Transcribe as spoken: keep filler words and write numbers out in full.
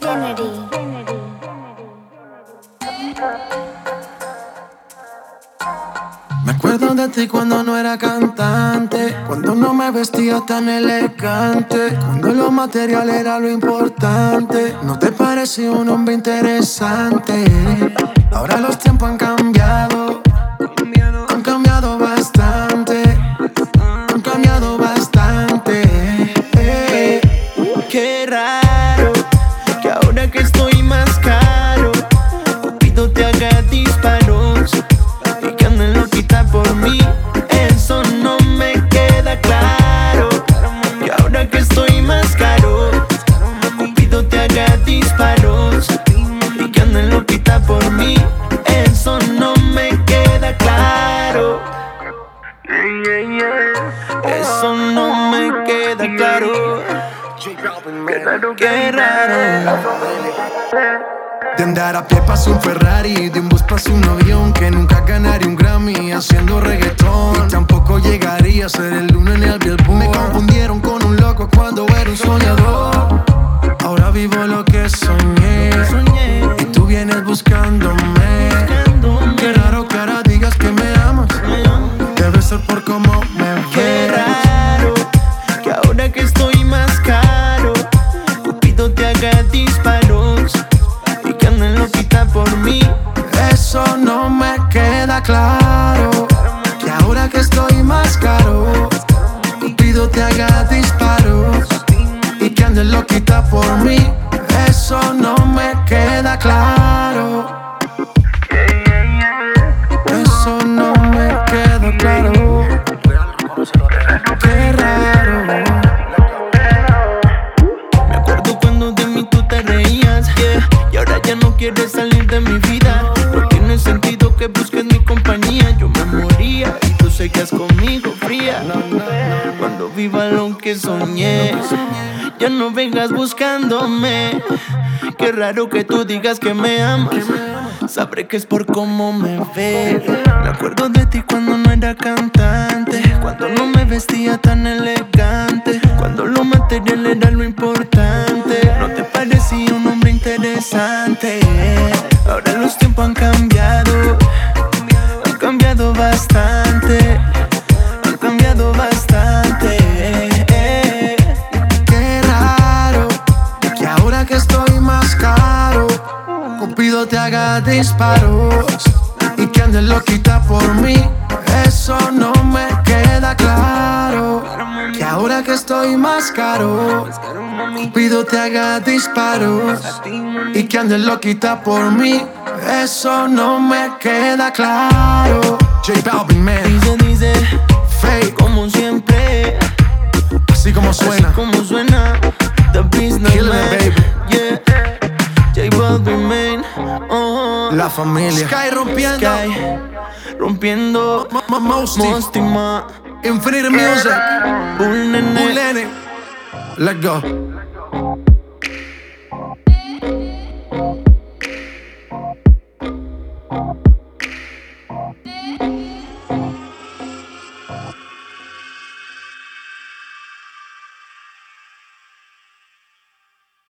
Kennedy. Me acuerdo de ti cuando no era cantante, cuando no me vestía tan elegante, cuando lo material era lo importante. No te parecía un hombre interesante. Ahora los tiempos han cambiado, han cambiado bastante, han cambiado bastante. eh. Qué raro que ahora que estoy más caro, Cupido te haga disparos y que anden loquita por mí. Eso no me queda claro. Que ahora que estoy más caro, Cupido te haga disparos y que anden loquita por mí. Eso no me queda claro. Eso no me queda claro. Qué raro. De andar a pie pasó un Ferrari, de un bus pasó un avión, que nunca ganaría un Grammy haciendo reggaetón. Y tampoco llegaría a ser el uno en el Billboard. Me confundieron con un loco cuando era un soñador. Ahora vivo lo que soñé, y tú vienes buscándome. Qué raro que ahora digas que me amas, debe ser por cómo me ves. Qué raro que ahora que estoy más caro, Cupido te haga disparos y que anden loquita por mí. Eso no me queda claro. Que ahora que estoy más caro, Cupido te haga disparos y que andes loquita por mí. Eso no me queda claro. Eso no me queda claro. Qué raro. Me acuerdo cuando de mí tú te reías, yeah, y ahora ya no quieres salir de mi vida. No tiene sentido que busques mi compañía. Yo me moría y tú seguías conmigo fría. Cuando viva lo que soñé, ya no vengas buscándome. Qué raro que tú digas que me amas, sabré que es por cómo me ves. Me acuerdo de ti cuando no era cantante, cuando no me vestía tan elegante, cuando lo material era lo importante. No te parecía un hombre interesante. Ahora los tiempos han cambiado, han cambiado bastante, han cambiado bastante. Qué raro que ahora que estoy más caro, Cupido te haga disparos y que andes loquita por mí. Eso no me queda claro. Que ahora que estoy más caro, Cupido te haga disparos y que andes loquita por mí. Eso no me queda claro. J Balvin, man. Dice, dice, Fake, como siempre, así como suena. así como suena. The business Killing man, it, baby. yeah. J Balvin, man, uh-huh. La familia. Sky rompiendo. Sky, rompiendo. M- M- Mosty. Mostima, Infinity Music. Bull Nene. Bulene. Let's go.